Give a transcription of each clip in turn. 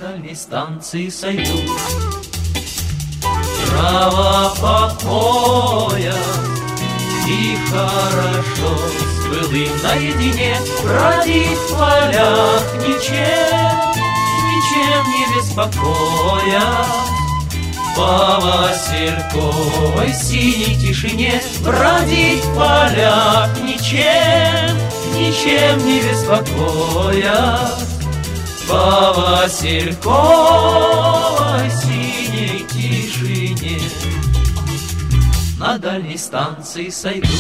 дальней станции сойду. Трава покоя, и хорошо с былым наедине бродить в полях ничем не беспокоя. По васильковой синей тишине бродить в полях ничем не беспокоя. По васильковой синей тишине на дальней станции сойду.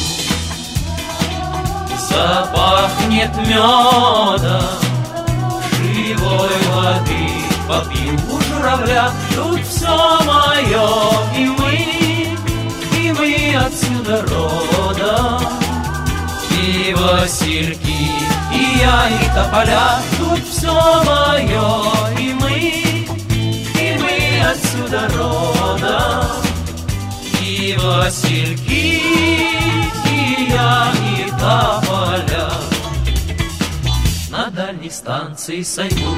Запахнет медом, живой воды попью у журавля. Тут все мое, и мы отсюда родом. И васильки, и я, и тополя. Тут все мое, и мы отсюда родом. И васильки, и я, и тополя на дальней станции сойду.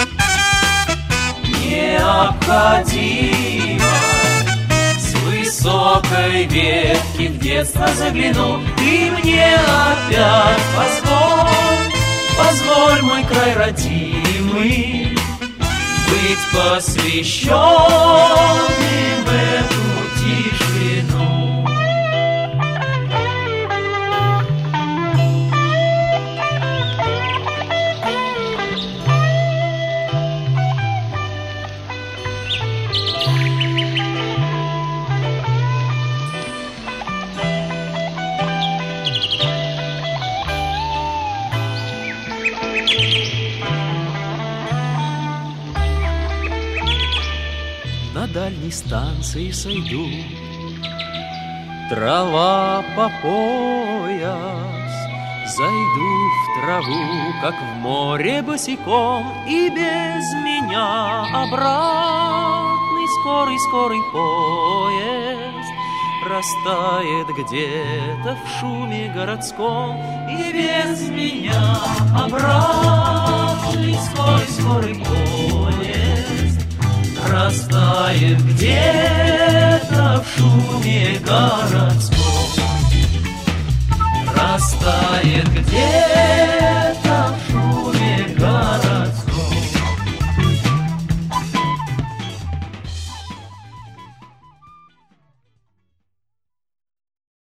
Необходимо с высокой ветки в детство загляну. И мне опять позволь, мой край родимый, быть посвященным в эту тишину. На дальней станции сойду. Трава по пояс, зайду в траву, как в море босиком, и без меня обратный скорый поезд растает где-то в шуме городском. И без меня обратный скорый поезд растает где-то в шуме городском. Растает где-то